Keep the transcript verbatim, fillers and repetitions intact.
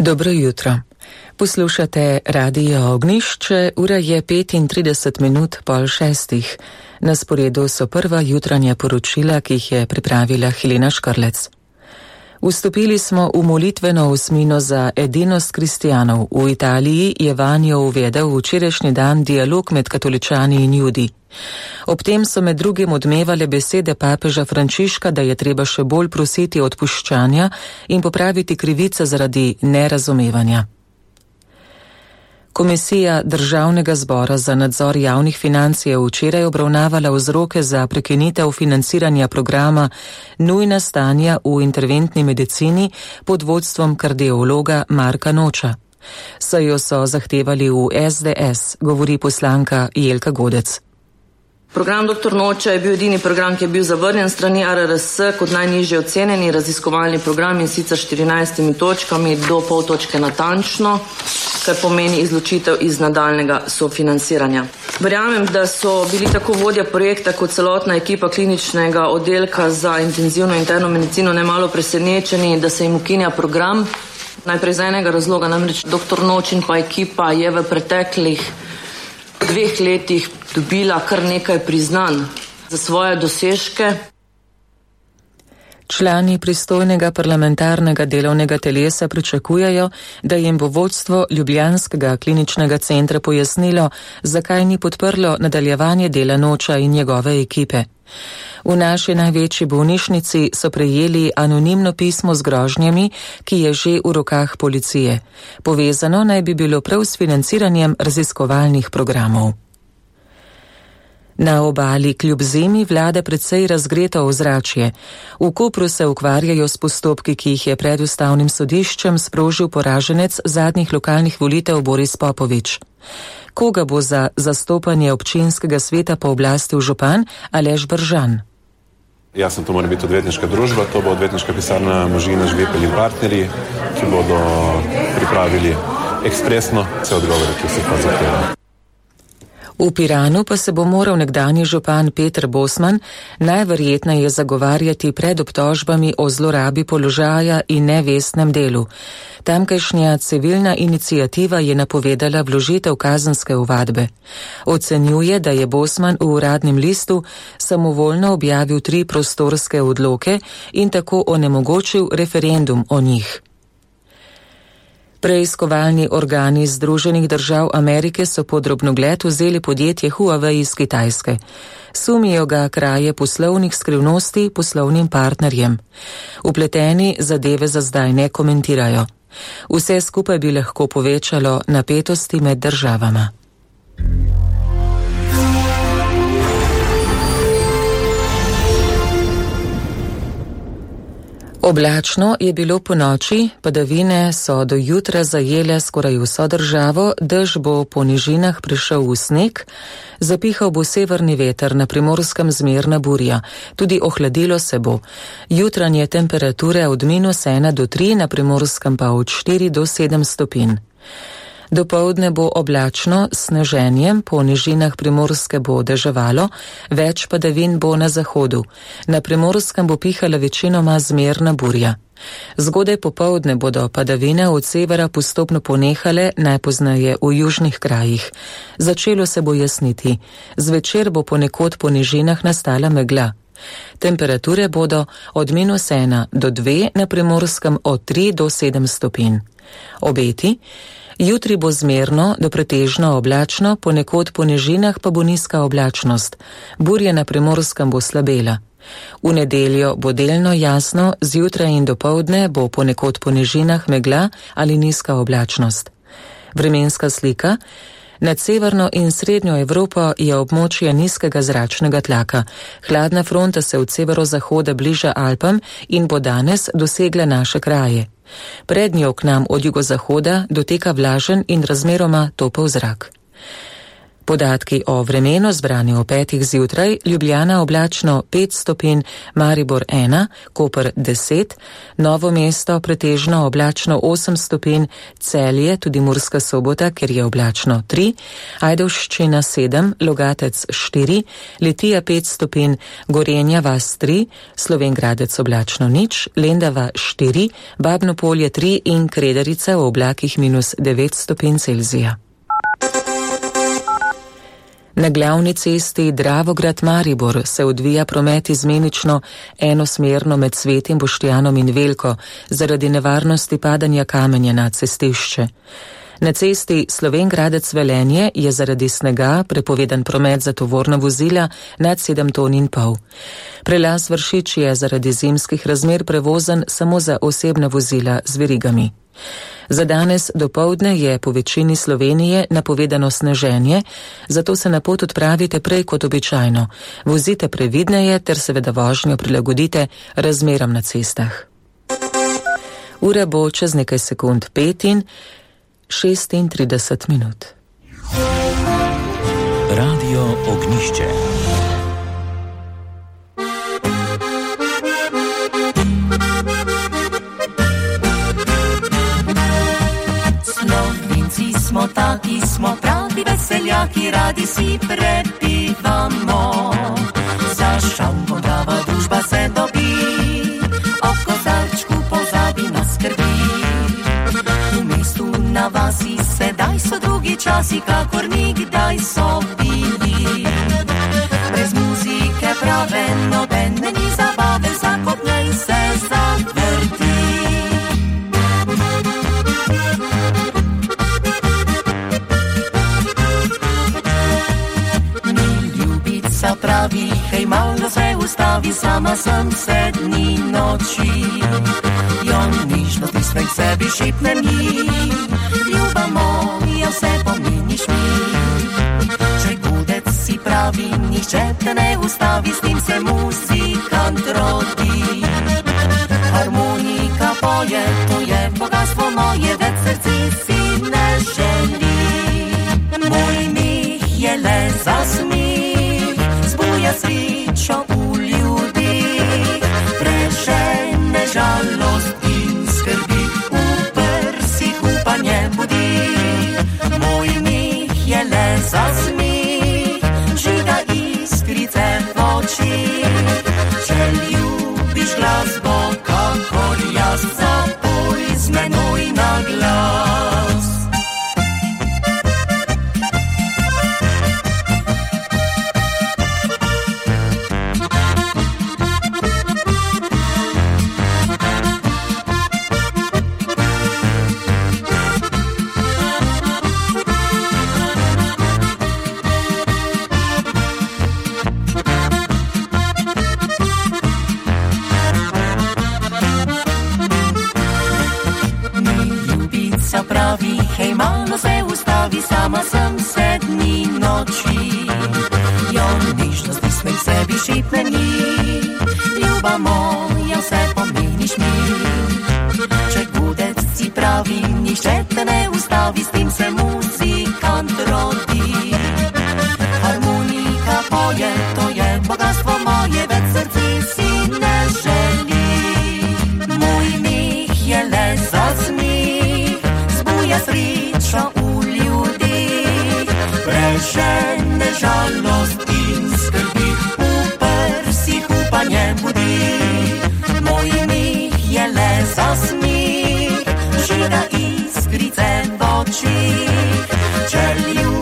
Dobro jutro. Poslušate Radio Ognjišče, ura je petintrideset minut pol šestih. Na sporedu so prva jutranja poročila, ki jih je pripravila Helena Škrlec. Vstopili smo v molitveno osmino za edinost kristjanov. V Italiji je vanjo uvedel včerajšnji dan dialog med katoličani in judi. Ob tem so med drugim odmevale besede papeža Frančiška, da je treba še bolj prositi odpuščanja in popraviti krivice zaradi nerazumevanja. Komisija Državnega zbora za nadzor javnih financ je včeraj obravnavala vzroke za prekinitev financiranja programa Nujna stanja v interventni medicini pod vodstvom kardiologa Marka Noča. Sejo so zahtevali v es de es, govori poslanka Jelka Godec. Program doktor Noča je bil edini program, ki je bil zavrnjen strani a er er es kot najnižje ocenjeni raziskovalni program in sicer štirinajstimi točkami do pol točke natančno, kar pomeni izločitev iz nadaljnega sofinanciranja. Verjamem, da so bili tako vodja projekta kot celotna ekipa kliničnega oddelka za intenzivno interno medicino nemalo presenečeni, da se jim ukinja program. Najprej z enega razloga, namreč doktor Noč in pa ekipa je v preteklih dveh letih dobila kar nekaj priznanj za svoje dosežke. Člani pristojnega parlamentarnega delovnega telesa pričakujejo, da jim bo vodstvo Ljubljanskega kliničnega centra pojasnilo, zakaj ni podprlo nadaljevanje dela Noča in njegove ekipe. V naši največji bolnišnici so prejeli anonimno pismo z grožnjami, ki je že v rokah policije. Povezano naj bi bilo prav s financiranjem raziskovalnih programov. Na obali kljub zimi vlada precej razgreto ozračje. V Kopru se ukvarjajo s postopki, ki jih je pred ustavnim sodiščem sprožil poraženec zadnjih lokalnih volitev Boris Popovič. Koga bo za zastopanje občinskega sveta pooblastil župan Aleš Bržan? Jasno, to mora biti odvetniška družba, to bo odvetniška pisarna Možina, Žvepel in partnerji, ki bodo pripravili ekspresno vse odgovore, ki se pa zahtevajo. V Piranu pa se bo moral nekdanji župan Peter Bosman najverjetneje zagovarjati pred obtožbami o zlorabi položaja in nevestnem delu. Tamkajšnja civilna iniciativa je napovedala vložitev kazenske ovadbe. Ocenjuje, da je Bosman v uradnem listu samovoljno objavil tri prostorske odloke in tako onemogočil referendum o njih. Preiskovalni organi Združenih držav Amerike so pod drobnogled vzeli podjetje Huawei iz Kitajske. Sumijo ga kraje poslovnih skrivnosti poslovnim partnerjem. Vpleteni zadeve za zdaj ne komentirajo. Vse skupaj bi lahko povečalo napetosti med državama. Oblačno je bilo po noči, padavine so do jutra zajele skoraj vso državo, dež bo po nižinah prišel v sneg, zapihal bo severni veter, na Primorskem zmerna burja, tudi ohladilo se bo. Jutranje temperature od minus ena do tri, na Primorskem pa od štiri do sedem stopinj. Dopoldne bo oblačno, s sneženjem, po nižinah Primorske bo deževalo, več padavin bo na zahodu. Na Primorskem bo pihala večinoma zmerna burja. Zgodaj popoldne bodo padavine od severa postopno ponehale, najpozneje v južnih krajih. Začelo se bo jasniti. Zvečer bo ponekod po nižinah nastala megla. Temperature bodo od minus ena do dve, na Primorskem od tri do sedem stopinj. Obeti: jutri bo zmerno do pretežno oblačno, ponekod po nižinah pa bo nizka oblačnost. Burja na Primorskem bo slabela. V nedeljo bo delno jasno, zjutraj in dopoldne bo ponekod po nižinah megla ali nizka oblačnost. Vremenska slika: nad severno in srednjo Evropo je območje nizkega zračnega tlaka. Hladna fronta se od severozahoda bliža Alpam in bo danes dosegla naše kraje. Pred njo k nam od jugozahoda doteka vlažen in razmeroma topel zrak. Podatki o vremenu zbrani o petih zjutraj: Ljubljana oblačno pet stopinj, Maribor ena, Koper deset, Novo mesto pretežno oblačno osem stopinj, Celje, tudi Murska Sobota, ker je oblačno tri, Ajdovščina sedem, Logatec štiri, Litija pet stopinj, Gorenja vas tri, Slovenj Gradec oblačno nič, Lendava štiri, Babno Polje tri in Kredarica v oblakih minus devet stopinj Celzija. Na glavni cesti Dravograd-Maribor se odvija promet izmenično enosmerno med Svetim Boštjanom in Velko zaradi nevarnosti padanja kamenja na cestišče. Na cesti Slovenj Gradec-Velenje je zaradi snega prepovedan promet za tovorna vozila nad sedem ton in pol. Prelaz Vršič je zaradi zimskih razmer prevozen samo za osebna vozila z verigami. Za danes dopoldne je po večini Slovenije napovedano sneženje, zato se na pot odpravite prej kot običajno. Vozite previdneje ter seveda vožnjo prilagodite razmeram na cestah. Ura bo čez nekaj sekund pet in šestintrideset minut. Radio Ognišče. Smo taki, smo pravi veseljaki, radi si prepivamo. Za šalmo prava družba se dobi, o kozarčku pozabi na skrbi. V mestu na vasi sedaj so drugi časi, kakor nikdaj so bili. Brez muzike prave nobene ni zabave, vsak od njej se zavrti. Pravi, hej, malo se ustavi, sama sem sedni noči. Jo nižnosti sve k sebi šipne mi, ljuba moja, vse pomeniš mi. Če gudec si pravi, nihče te ne ustavi, s tim se muzikant rodi. Harmonika poje, to je bogatstvo moje, več srci si ne želi. Moj mih je le zasmih, zbuja srečo v ljudi, prežene žalost in skrbi, v prsih upanje budi. Moj mih je le zasmih, žiga iskrice v oči. Če ljubiš glasbo, kakor jaz, zapoj z menoj na glas. Pravi, hej, malo se ustavi, sama sem sedmi noči. Jo nižnosti sme k sebi šipne mi, ljuba moja, vse pomeniš mi. Če gudec si pravi, nihče te ne ustavi, s tim se muzikant rodi. Harmonika poje, to je bogatstvo moje, več srci si ne želi. Moj mih je le zasmih, sreča v ljudi, prežene žalost in skrbi, v prsih upanje budi. Moj mih je le zasmih, žiga iskrice v oči. Če